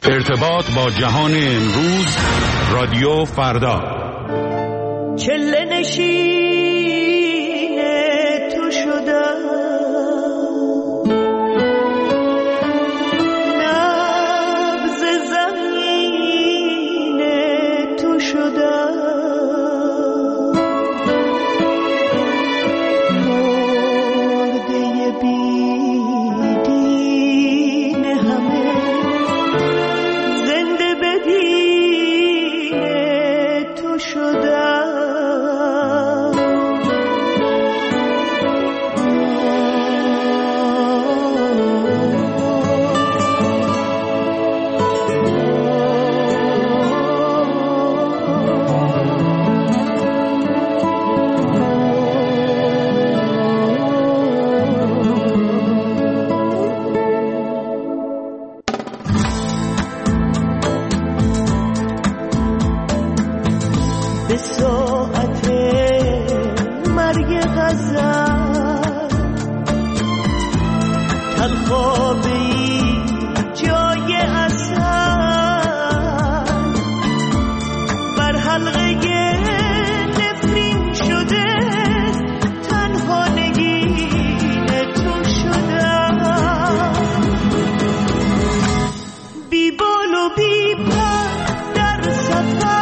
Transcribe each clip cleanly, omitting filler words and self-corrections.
ارتباط با جهان امروز، رادیو فردا. چله نشین تو شدم، نبض زمین تو شدم، مرده بیدین همه زنده بدین تو شدم. به ساعت مرگ غزل تلخابی جای اصل بر حلقه نفرین شده، تنها نگین تو شدم، بی بال و بی پر در سفر،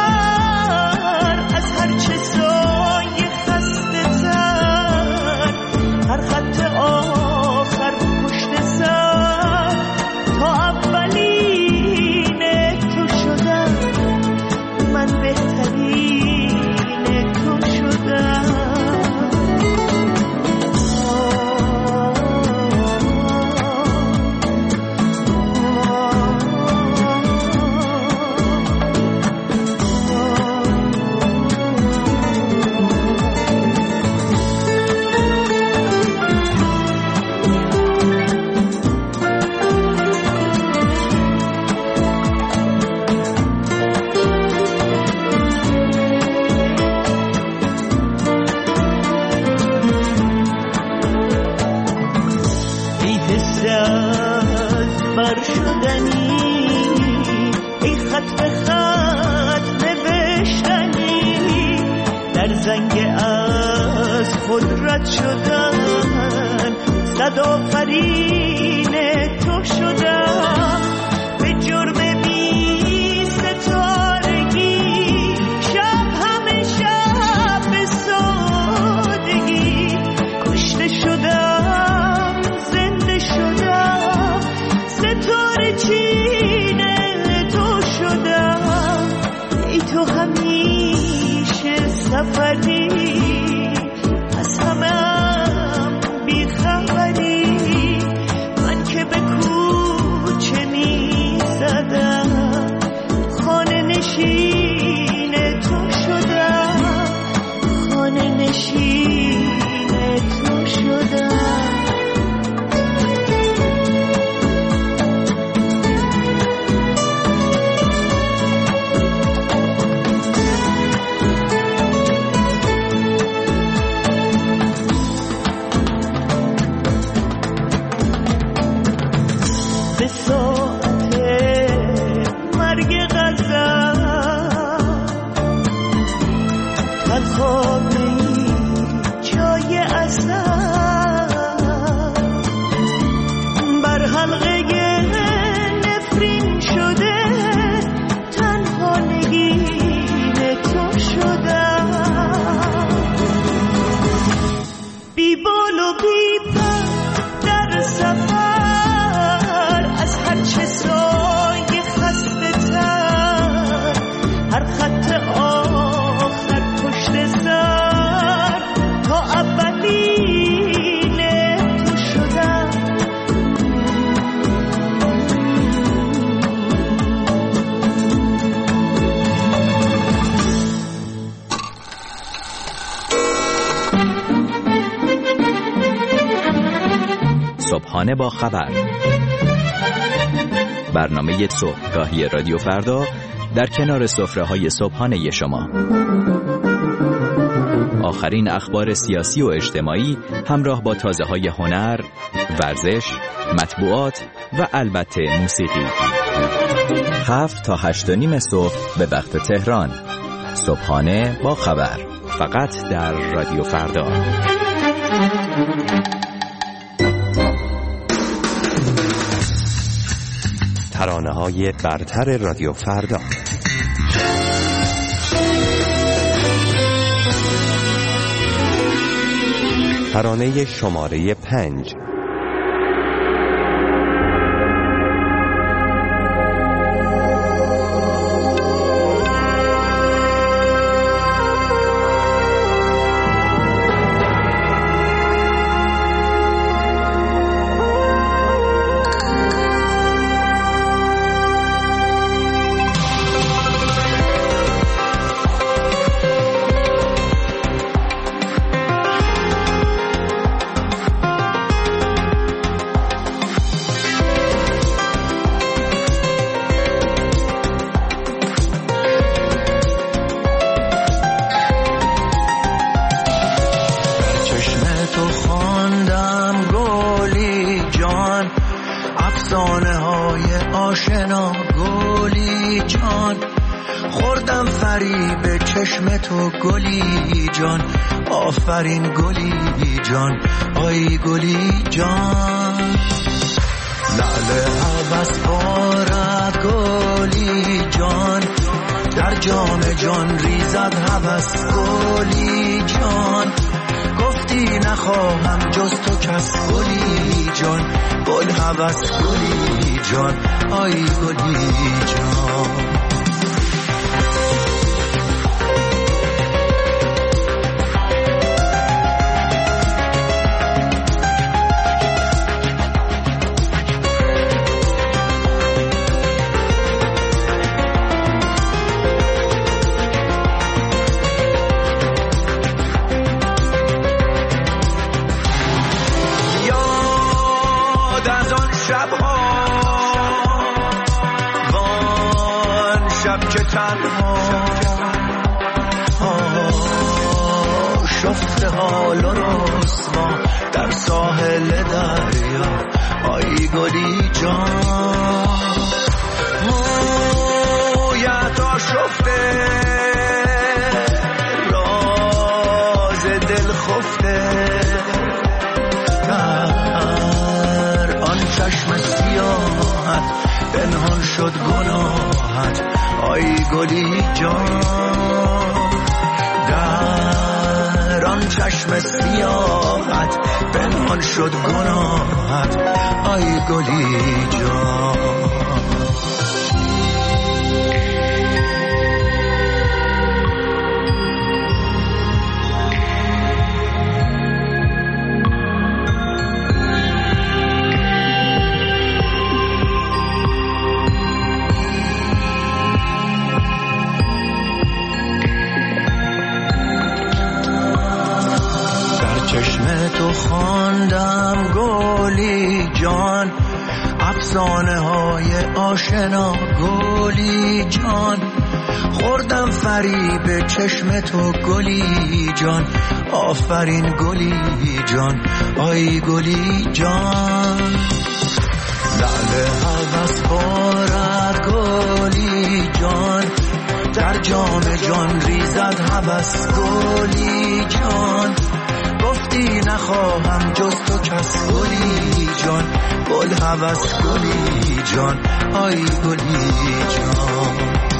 هر خط آخر پشت سر، تا اولین تو شدم، من بهترین تو شدم. بر شدنی ای خط به خط نوشتنی، در زنگ از خود رد شدن، صد آفرین تو شدم، به جرم بی ستارگی، شب همه شب به سادگی، کشته شدم زنده شدم، ستاره چینه تو شدم، ای تو همیشه سفری، از همم بی خبری، من که به کوچه می زدم، خانه نشین تو شدم، خانه نشین تو شدم. به ساعت مرگ غزل تلخابی جای اصل بر حلقه نفرین شده، تنها نگین تو شدم، بی بال و بی پر در سفر، از هر چه سایه خسته تر، هر خط آخر پشت سر، تا اولین تو شدم. صبحانه با خبر، برنامه صبحگاهی رادیو فردا در کنار سفره‌های صبحانه شما. آخرین اخبار سیاسی و اجتماعی همراه با تازه‌های هنر، ورزش، مطبوعات و البته موسیقی. 7 تا 8:30 صبح به وقت تهران. صبحانه با خبر، فقط در رادیو فردا. ترانه‌های برتر رادیو فردا. ترانه شماره 5. آشنا گلی جان، خوردم فریب چشم تو گلی جان. آفرین گلی جان، آی گلی جان. لعل هوس بارد گلی جان، در جام جان ریزد هوس گلی جان. گفتی نخواهم جز تو کس گلی جان، گل هوس گلی جان، آی گلی جان. شفته حال و رسوا در ساحل دریا، آی گلی جان. مویت آشفته راز دل خفته، در آن چشم سیاحت پنهان شد گناهت، آی گلی جان. در آن چشم سیاحت پنهان شد گناهت، آی گلی جان. تو خواندم گلی جان، افسانه های آشنا گلی جان. خوردم فریب چشم تو گلی جان، آفرین گلی جان، آی گلی جان. لعل هوس بارد گلی جان، در جام جان ریزد هوس گلی جان. گفتی نخواهم جز تو کس گلی جان، گل هوس گلی جان، آی گلی جان.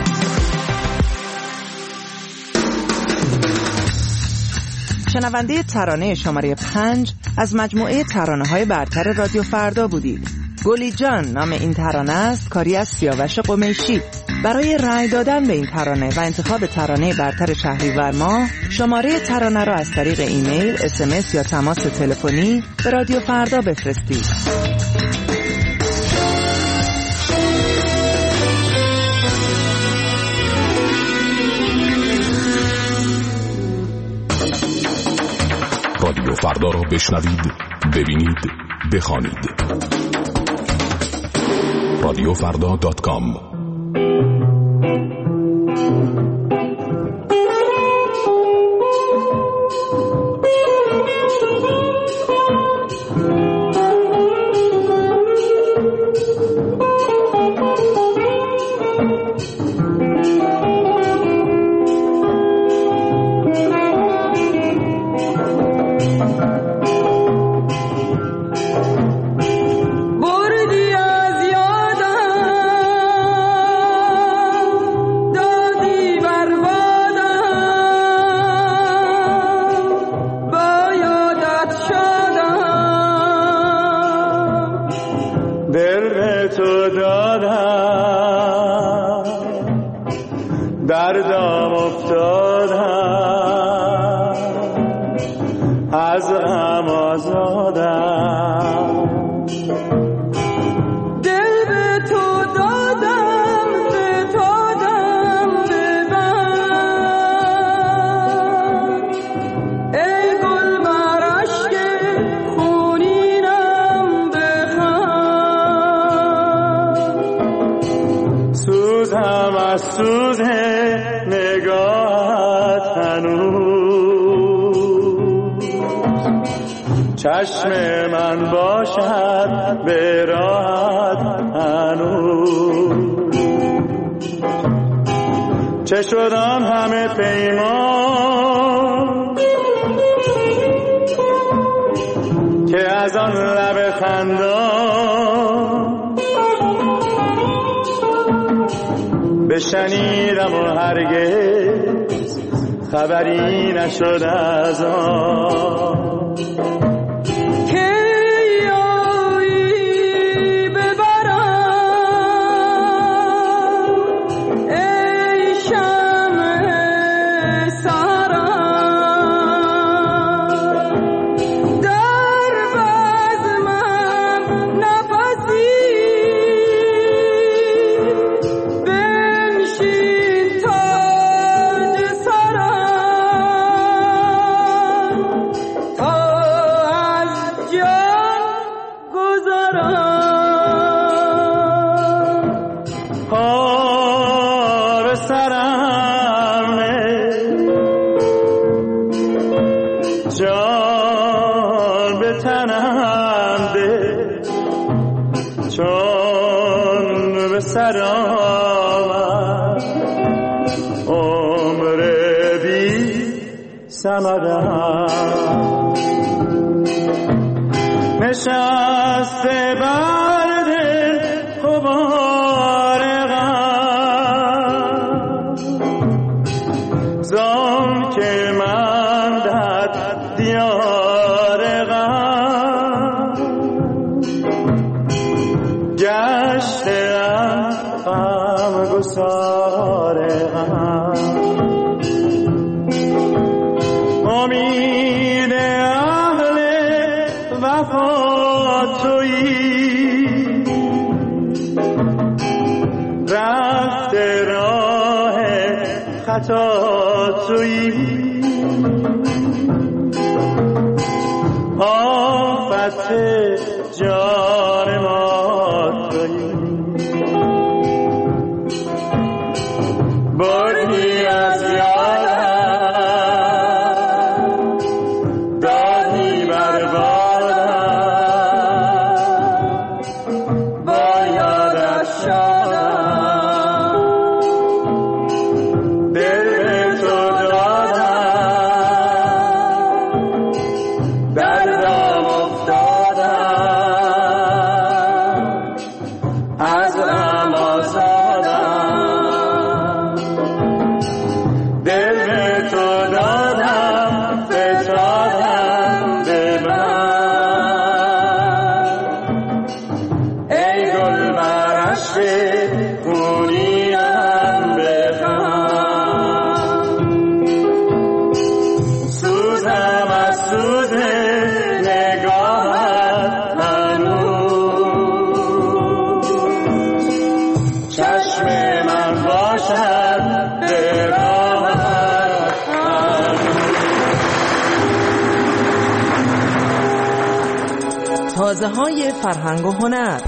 شنونده ترانه شماره 5 از مجموعه ترانه‌های برتر رادیو فردا بودید. گلی جان نام این ترانه است، کاری از سیاوش قمیشی. برای رأی دادن به این ترانه و انتخاب ترانه برتر شهریور ماه، شماره ترانه را از طریق ایمیل، SMS یا تماس تلفنی به رادیو فردا بفرستید. رادیو فردا را بشنوید، ببینید، بخوانید. رادیوفردا.com شدم، در دام افتادم، از غم آزادم. دل به تو دادم، فتادم به بند، ای گل بر اشک خونینم بخند. سوزم از سوز نگاهت هنوز، چشم من باشد به راحت هنوز. چه شدم همه پیمان که از آن لب خندان بشنیدم و هرگز خبری نشد از آن. جان به تنم ده، چون به سر آمد عمر بی ثمرم. نشسته بر دل غبار غم، زان که من در دیار غم گشتم، غمگسار غم. امید اهل وفا تویی، رفته راه خطا تویی. آفت جان ما تویی، بردی از یادم، دادی بربادم، با یادت شادم. دل به تو دادم، در دام افتادم، از غم آزادم. دل به تو دادم، فتادم به من، ای گل بر اشک خونینم بخند. سوزم از سوز نگاهت هنوز، چشم من باشد به راحت هنوز. تازه های فرهنگ و هنر.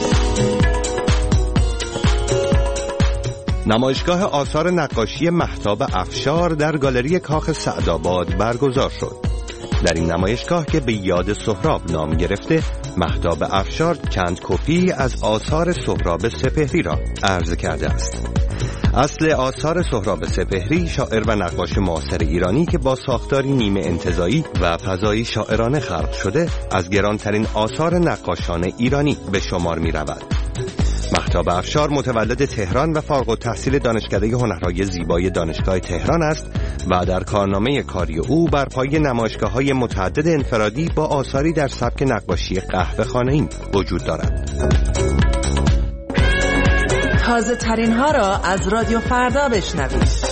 نمایشگاه آثار نقاشی مهتاب افشار در گالری کاخ سعدآباد برگزار شد. در این نمایشگاه که به یاد سهراب نام گرفته، مهتاب افشار چند کپی از آثار سهراب سپهری را عرضه کرده است. اصل آثار سهراب سپهری شاعر و نقاش معاصر ایرانی که با ساختاری نیمه انتزاعی و فضایی شاعرانه خلق شده، از گرانترین آثار نقاشان ایرانی به شمار می رود. مهتاب افشار متولد تهران و فارغ التحصیل دانشکده هنرهای زیبای دانشگاه تهران است و در کارنامه کاری او بر پایه نمایشگاه‌های متعدد انفرادی با آثاری در سبک نقاشی قهوه‌خانه‌ای وجود دارد. تازه ترین ها را از رادیو فردا بشنوید.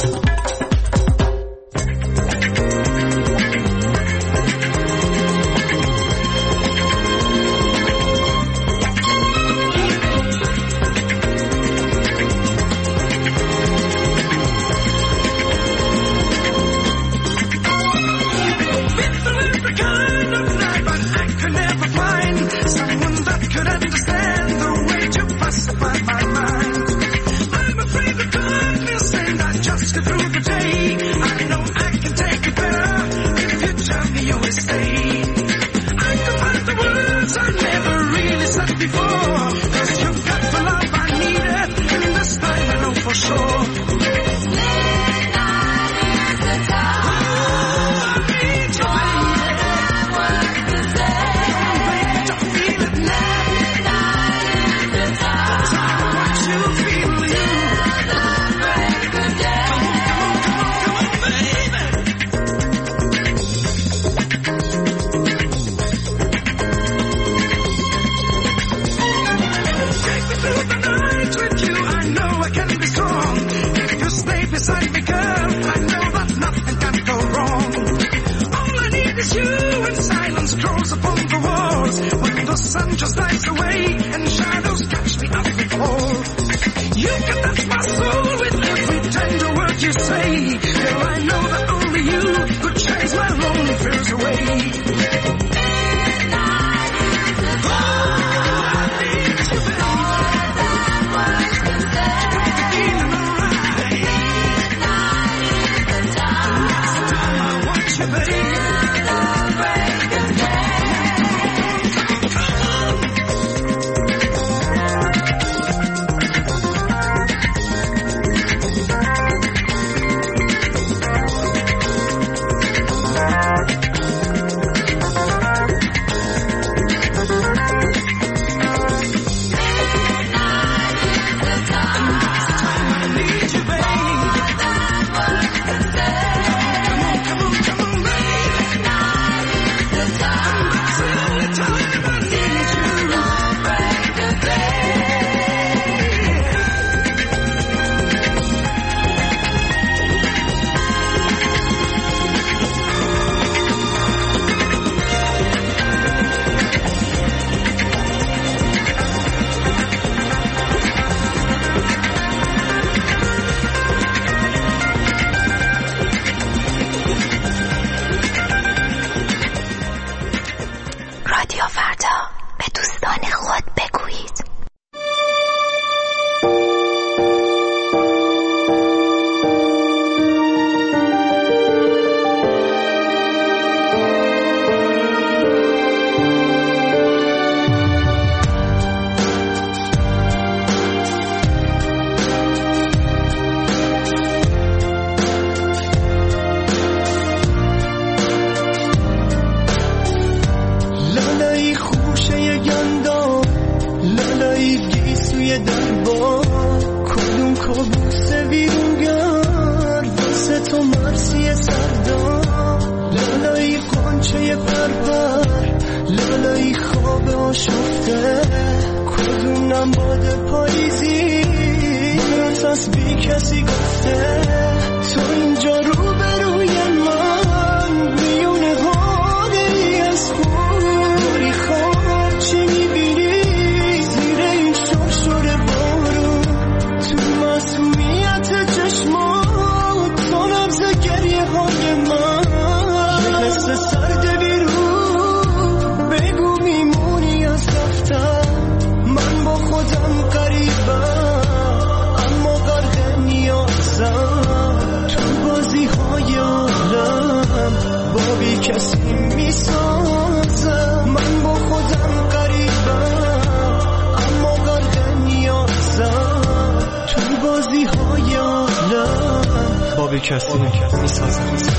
کسی میسازم.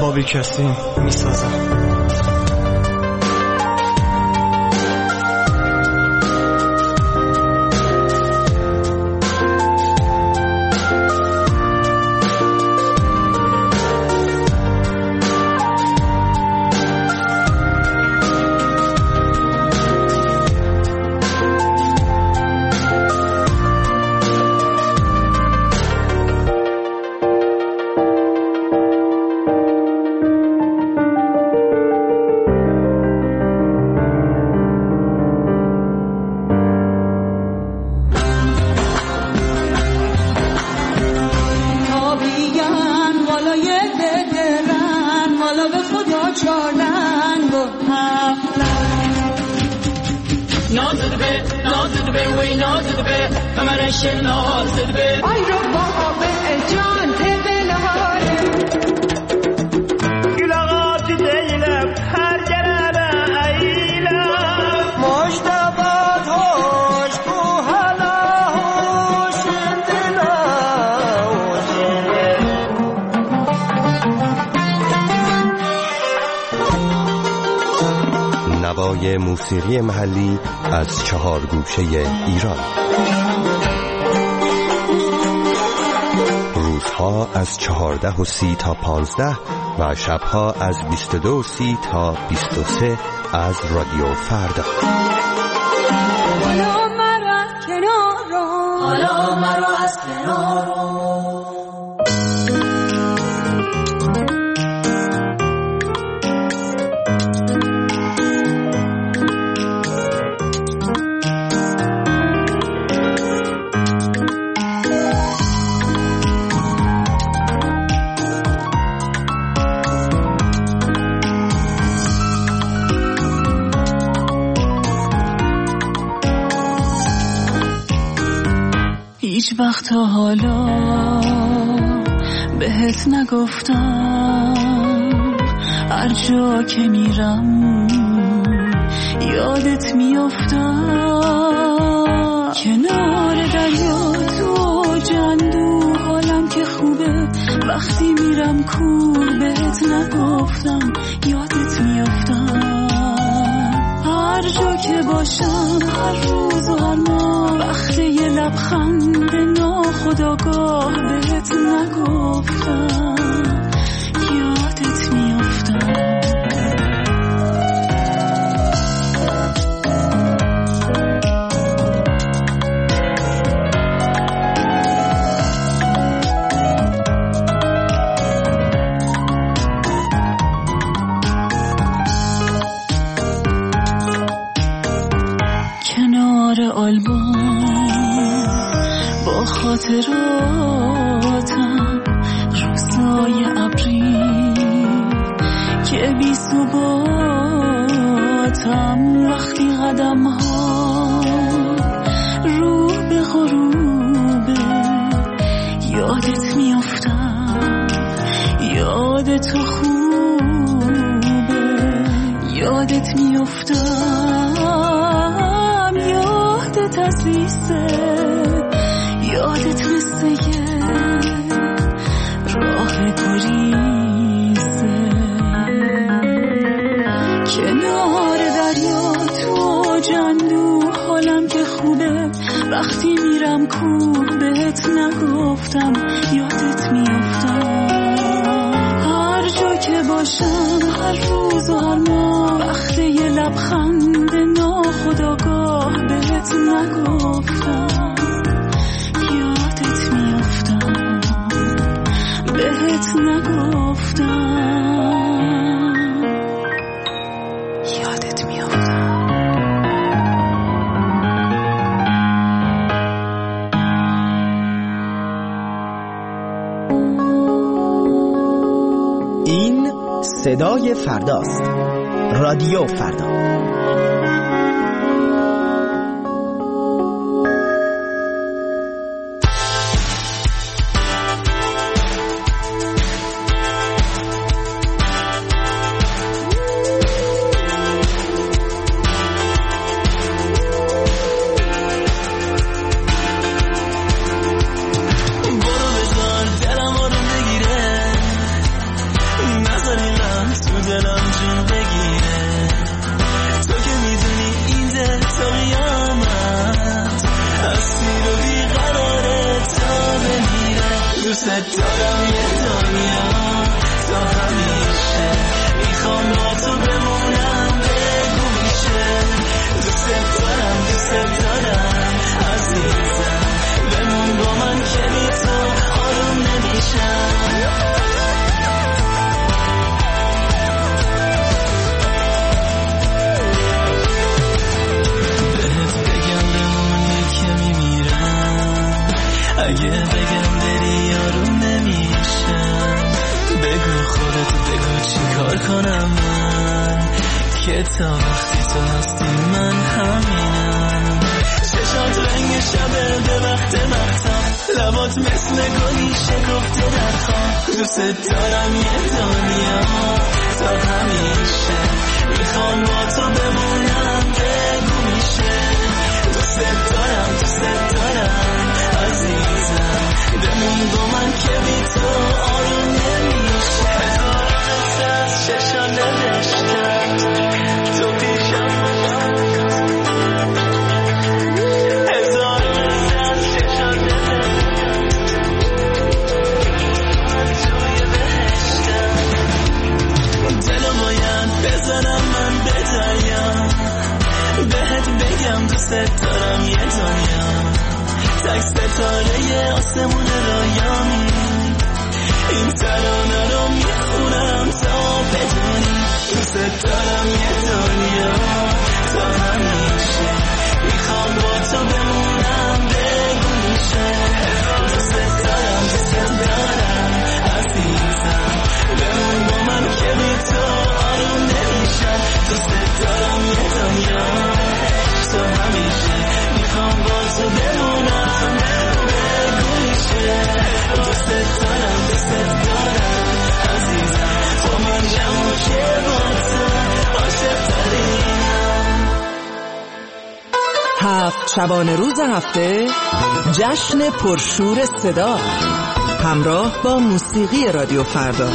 ما بی کسی میسازم. نوای موسیقی محلی از 4 گوشه ایران. روزها از 14:30 تا 15 و شبها از 22:30 تا 23 از رادیو فردا. حالا مرا کنارو، حالا مرا از کنارو. هیچ وقت تا حالا بهت نگفتم، هر جا که میرم یادت میافتم. کنار دریا تو جندو حالم که خوبه، وقتی میرم کور بهت نگفتم یادت میافتم. هر جا که باشم هر روز و هر ماه، وقتی یه لبخند ناخودآگاه بهت نگفتم یادت میافتم. کنار آلبوم با خاطراتم، روزای ابری که بی ثباتم، وقتی قدم ها رو به غروبه یادت میافتم. یاد تو خوبه یادت میافتم. یادت عزیزه یادت مثل یه راه گریزه. کنار دریا تو جندو حالم که خوبه، وقتی میرم کوه بهت نگفتم یادت میافتم. هر جا که باشم هر روز و هر ماه، وقتی یه لبخند ناخودآگاه بهت نگفتم یادت میافتم. بهت نگفتم یادت میافتم. این صدای فرداست. رادیو فردا. برو بزن دلم رو بگیره، نذاری دوست دارم یه دنیا تا همیشه میخوام با تو بمونم بگو میشه دوست دارم عزیزم بمون با من که بی تو آروم نمیشم اگه بگم بری یارو نمیشم بگو خودت بگو چی کار کنم من که تا وقتی تو هستی من همینم چشات رنگ شبه به وقت مختم لبات مثل گلی شکفته در خواب دوست دارم یه دنیا تا همیشه میخوام با تو بمونم بگو میشه دوست دارم عزیزم بمون با من که بی تو آروم نمیشه هزار از چشان نوشتم تو پیشم هزار از چشان نوشتم توی بهشتم دلو باید بزنم من به دریا بهت بگم دوست دارم یه دنیا تک ستاره آسمون رایانی این ترانه رو میخونم تا بدونی دوست دارم یه دنیا تا همیشه میخوام با تو بمونم بگو میشه دوست دارم عزیزم بمون با من که بی تو آروم نمیشم دوست دارم یه دنیا تا همیشه میخوام با تو بمونم بگو میشه دوست دارم عزیزم تو من جمع که با تو عاشق ترینم 7 شبانه روز هفته جشن پرشور صدا همراه با موسیقی رادیو فردا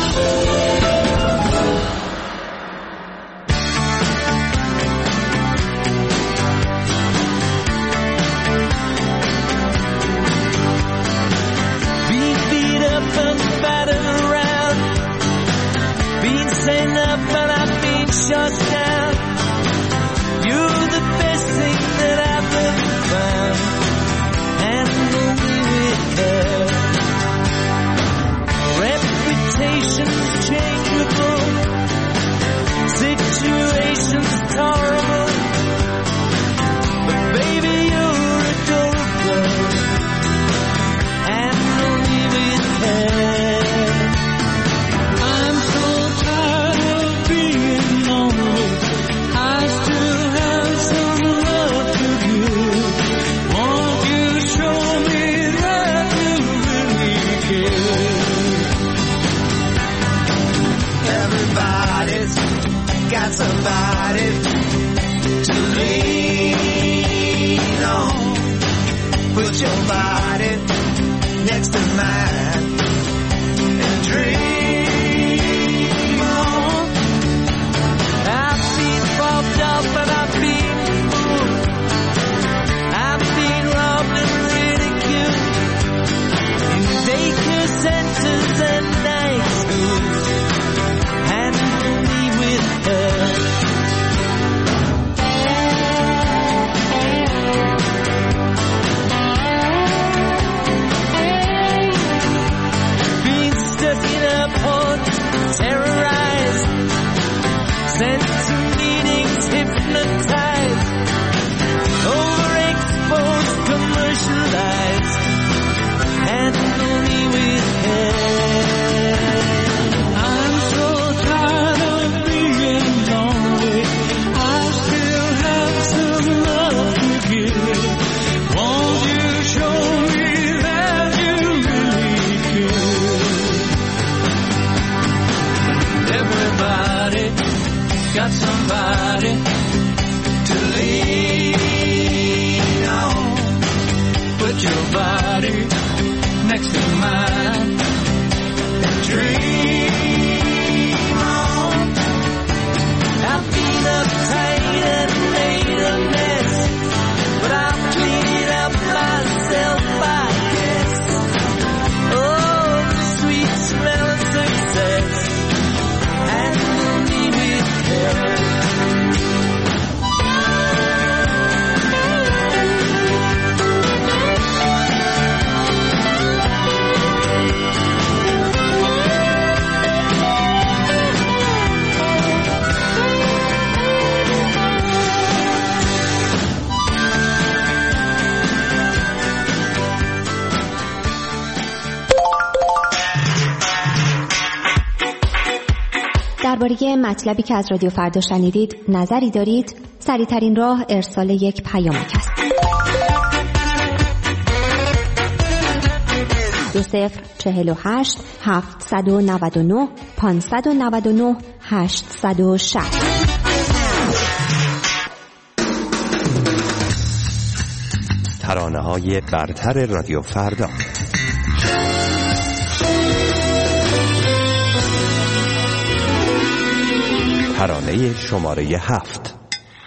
درباره مطلبی که از رادیو فردا شنیدید نظری دارید؟ سریع‌ترین راه ارسال یک پیامک است. 2048 799 599 860. ترانه‌های برتر رادیو فردا. ترانه شماره 7.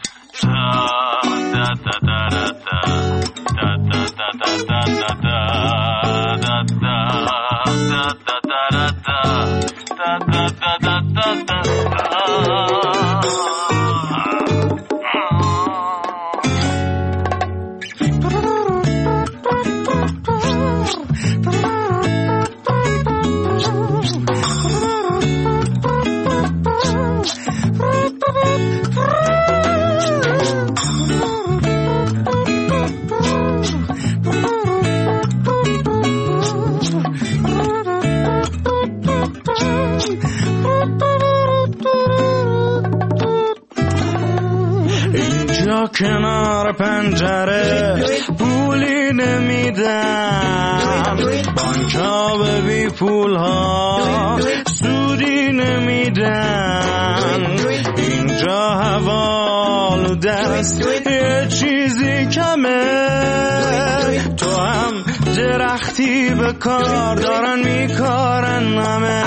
کنار پنجره پولی نمیدم، بانک‌ها به بی پول‌ها سودی نمیدن، اینجا حوالو دست یه چیزی کمه، تو هم درختی به کار دارن میکارن همه.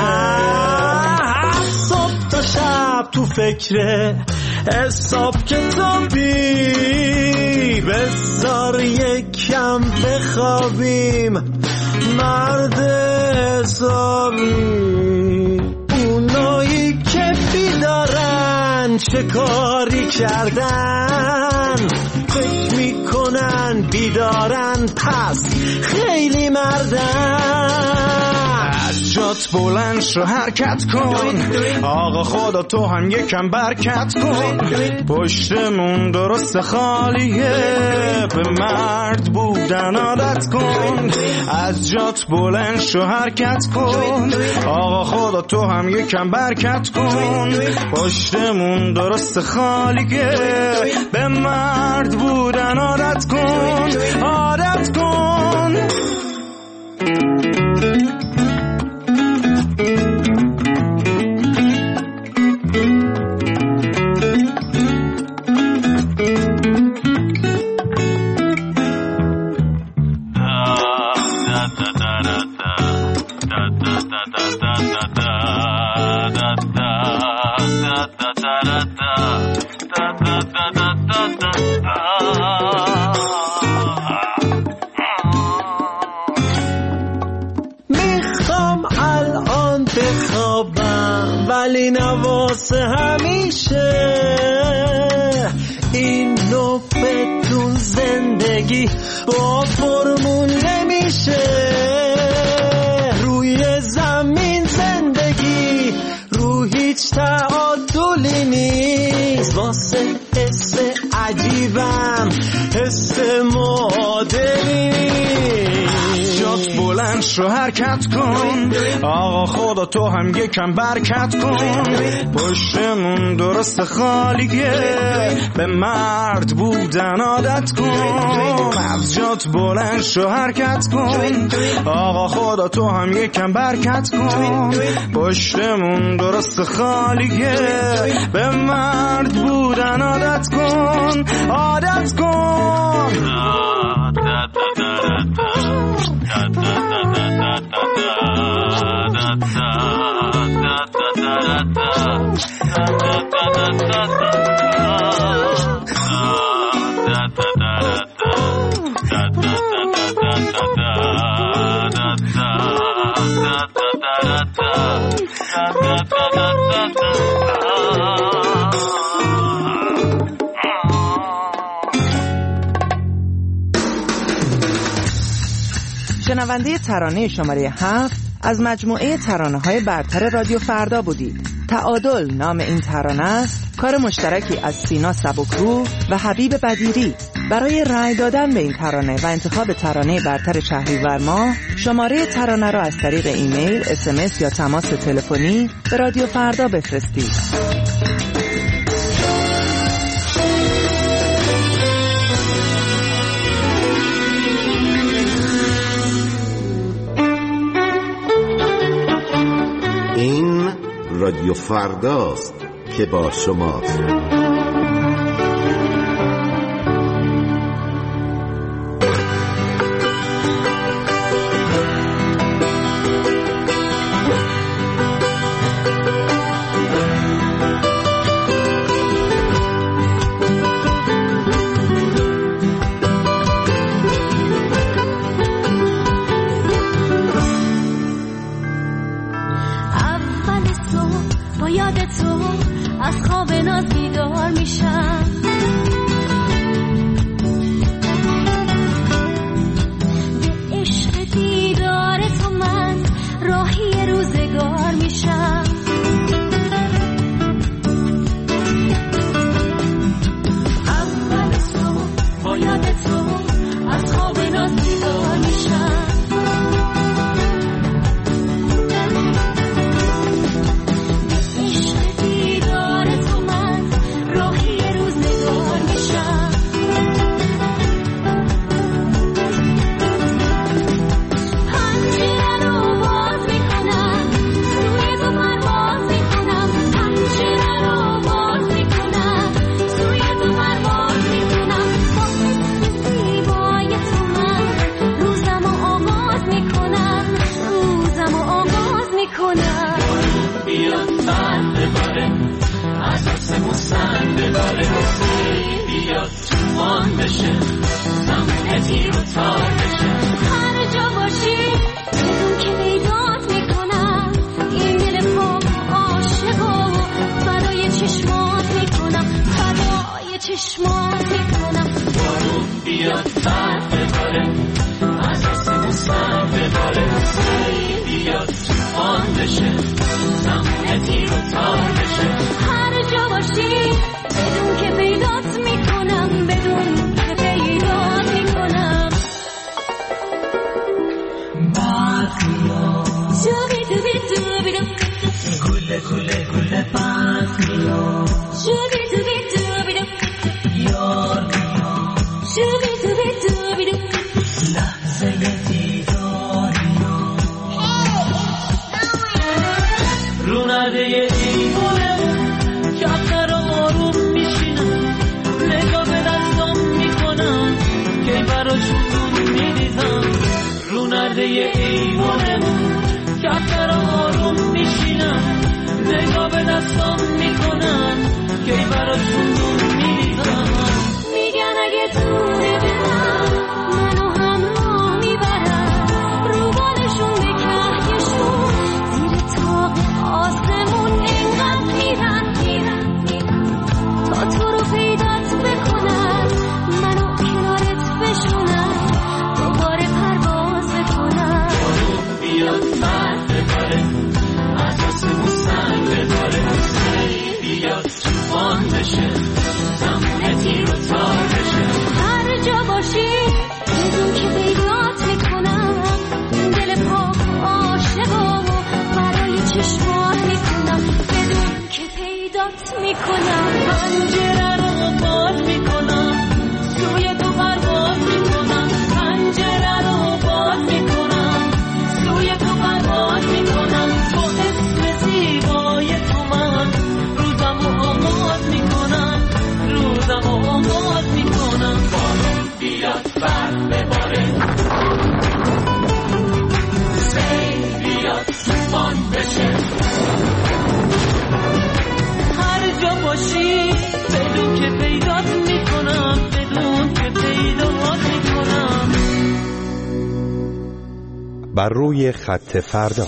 صبح تا شب تو فکره حساب کتابی، بذار یکم بخوابیم مرد حسابی. اونایی که بیدارن چه کاری کردن، فکر میکنن بیدارن پس خیلی مردن. از جات بلند شو حرکت کن، آقا خدا تو هم یکم برکت کن، پشتمون درست خالیه به مرد بودن عادت کن. از جات بلند شو حرکت کن، آقا خدا تو هم یکم برکت کن، پشتمون درست خالیه به مرد بودن عادت کن، عادت کن. میخوام الان بخوابم ولی نواسه همیشه، اینو بدون زندگی با فرمون نمیشه. روی زمین زندگی رو هیچ تعادلی نیست، واسه حس عجیبم حس معادلی نیست. جات بلند شو حرکت کن، آقا خدا تو هم یکم برکت کن، پشتمون درست خالیه به مرد بودن عادت کن. از جات بلند شو حرکت کن، آقا خدا تو هم یکم برکت کن، پشتمون درست خالیه به مرد بودن عادت کن، عادت کن. شنونده ترانه شماره 7 از مجموعه ترانه‌های برتر رادیو فردا بودید. تعادل نام این ترانه است، کار مشترکی از سینا سبکرو و حبیب بدیری. برای رأی دادن به این ترانه و انتخاب ترانه برتر شهریور ماه شماره ترانه را از طریق ایمیل، SMS یا تماس تلفنی به رادیو فردا بفرستید. این رادیو فرداست که با شماست. بر روی خط فردا.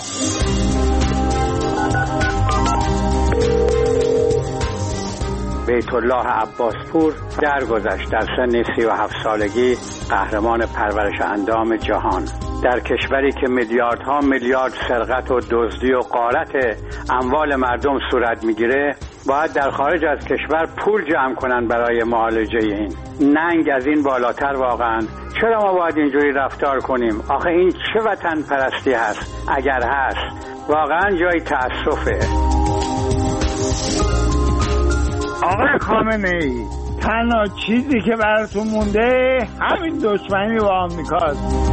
بیت الله عباسپور درگذشت در سن 37 سالگی قهرمان پرورش اندام جهان در کشوری که میلیاردها میلیارد سرقت و دزدی و غارت اموال مردم صورت میگیره. باید در خارج از کشور پول جمع کنن برای معالجه این. ننگ از این بالاتر واقعا. چرا ما باید اینجوری رفتار کنیم؟ آخه این چه وطن پرستی هست؟ اگر هست واقعا جای تأسفه. آقای خامنه‌ای، تنها چیزی که براتون مونده همین دشمنی با آمریکاست.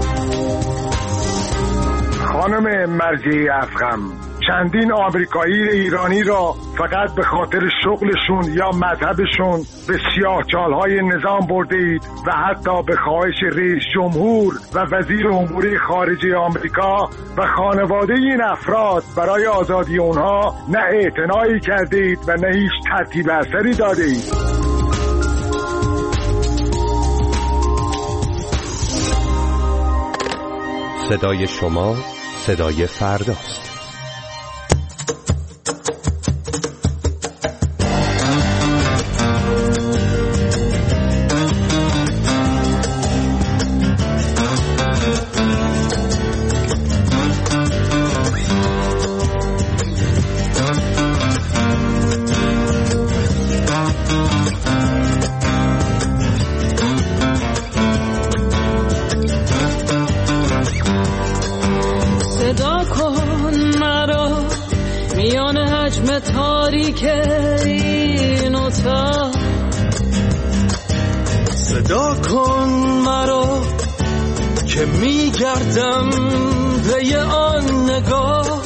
خانم مرجعی افخم، چندین آمریکایی ایرانی را فقط به خاطر شغلشون یا مذهبشون به سیاهچال‌های نظام برده اید و حتی به خواهش رئیس جمهور و وزیر امور خارجه آمریکا و خانواده این افراد برای آزادی اونها نه اعتنایی کرده اید و نه هیچ ترتیب اثری داده اید. صدای شما صدای فرداست. تاریک این اتاق صدا کن مرا که میگردم پی آن نگاه،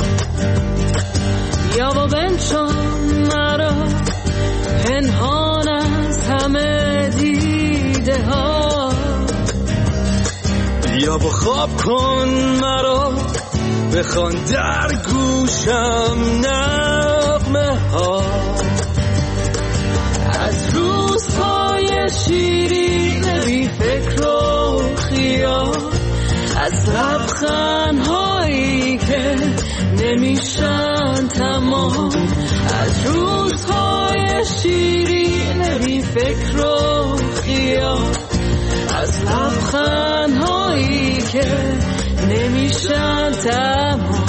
یا با بنشان مرا پنهان از همه دیده ها، یا با خواب کن مرا بخوان در گوشم نغمه ها از روزهای شیرین بی فکر و خیال، از لبخندهایی که نمیشن تمام، از روزهای شیرین بی فکر و خیال، از لبخندهایی که نمیشن تمام.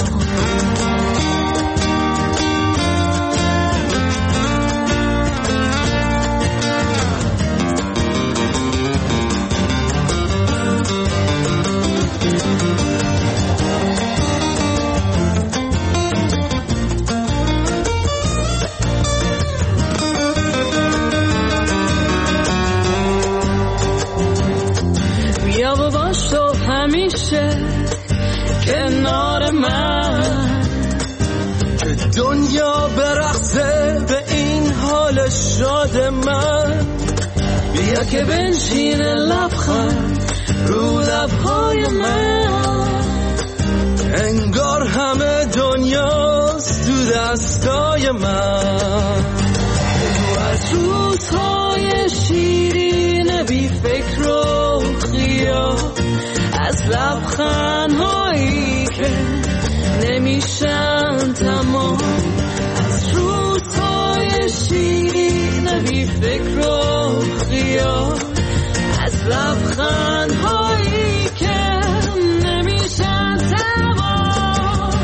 بیا و باش تو همیشه کنار من، که دنیا برقصه به این حال شاد من. بیا که بنشین لبخند رو لبهای من، انگار همه دنیاست تو دستای من. تو از روزهای شیرین بی فکر و خیال، از لبخندهایی که نمیشن تمام، از روزهای شیرین بی فکر و خیال، از لبخندهایی که نمیشن تمام.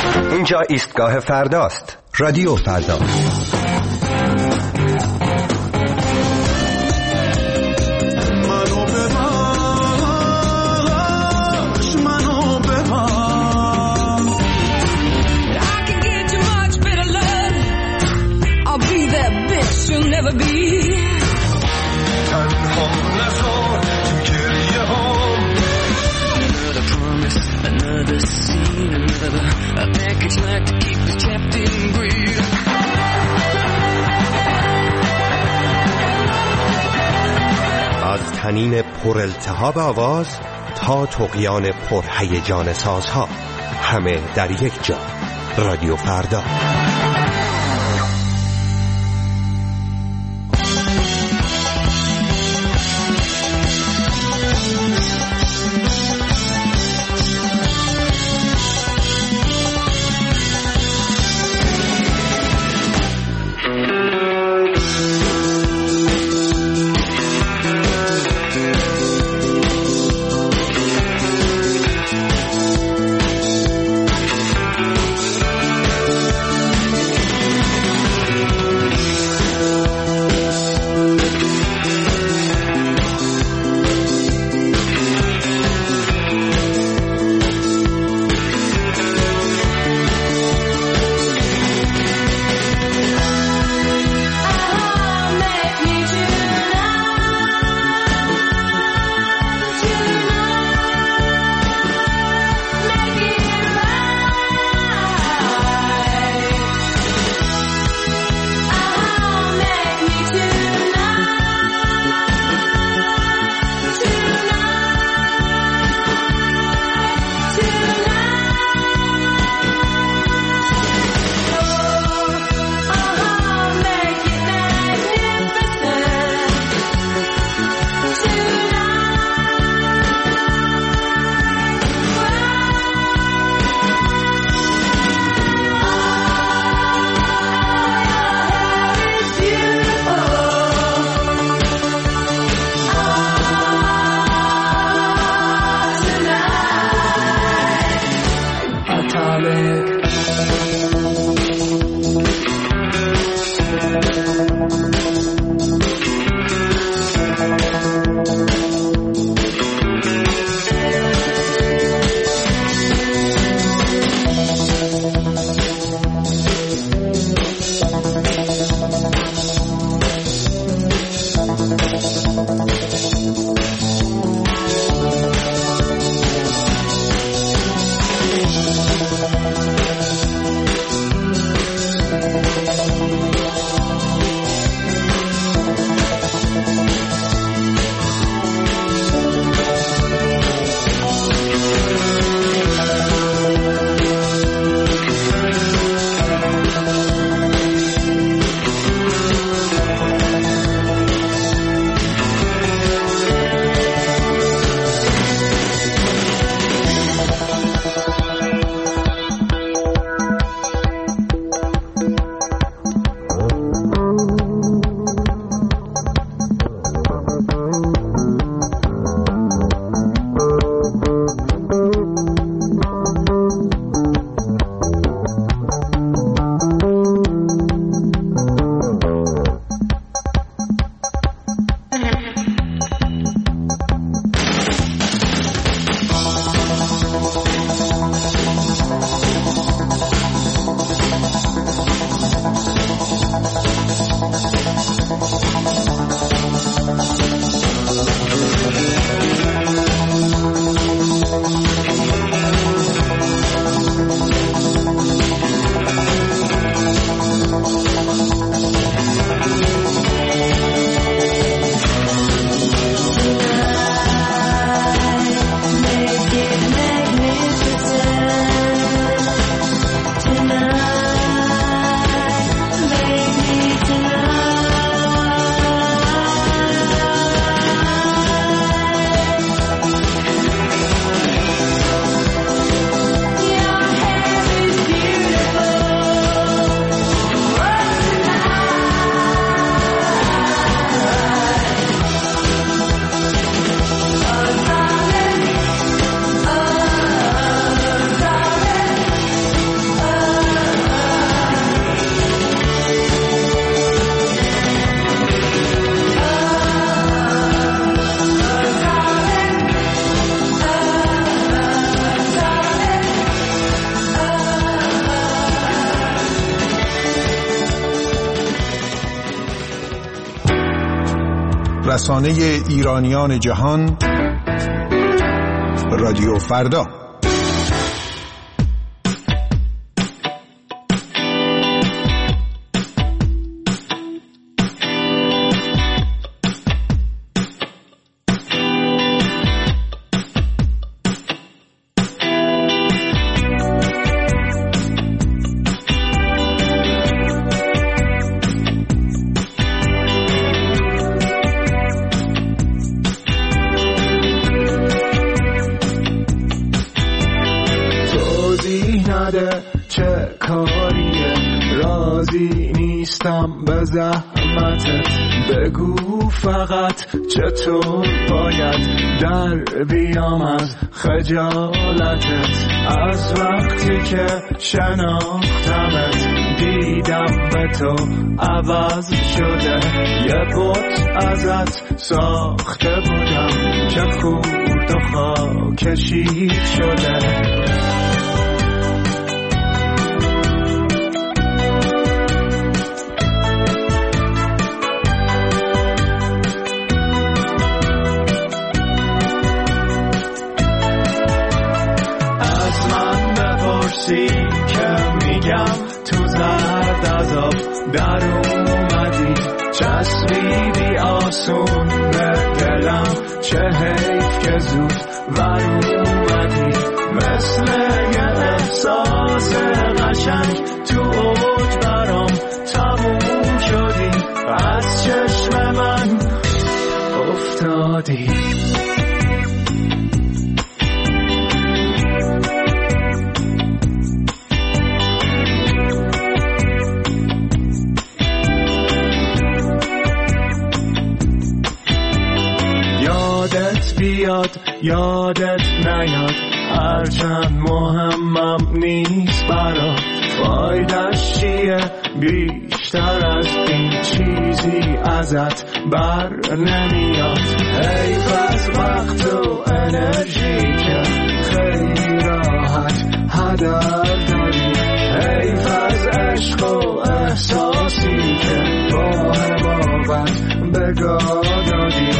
اینجا ایستگاه فرداست. رادیو فردا. از طنین پر التهاب آواز تا طغیان پر هیجان سازها، همه در یک جا. رادیو فردا. رسانه ایرانیان جهان، رادیو فردا. چه کاریه راضی نیستم به زحمتت، بگو فقط چطور باید در بیام از خجالتت. از وقتی که شناختمت دیدم به تو عوض شده، یه بت ازت ساخته بودم که خورد و خاک شیر شده. که میگم تو زرد عذاب در اومدی، چسبیدی آسون به دلم، چه حیف که زود ور اومدی. مثل یه احساس قشنگ تو اوج برام تموم شدی، از چشم من افتادی. بیاد یادت نیاد، هرچند مهمم نیست برات، فایدش چیه بیشتر از این چیزی ازت بر نمیاد. حیف از وقت و انرژی که خیلی راحت هدر داری، حیف از عشق و احساسی که با حماقت بگاه دادی.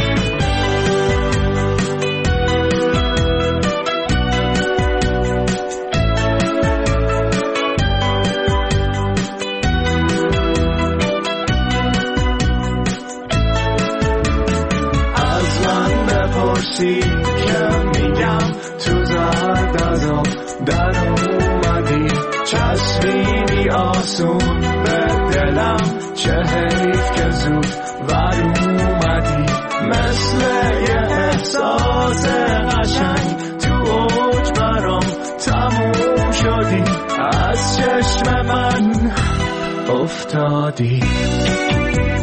که میگم تو زرد عذاب در اومدی، چسبیدی آسون به دلم، چه حیف که زود ور اومدی. مثل یه احساس قشنگ تو اوج برام تموم شدی، از چشم من افتادی.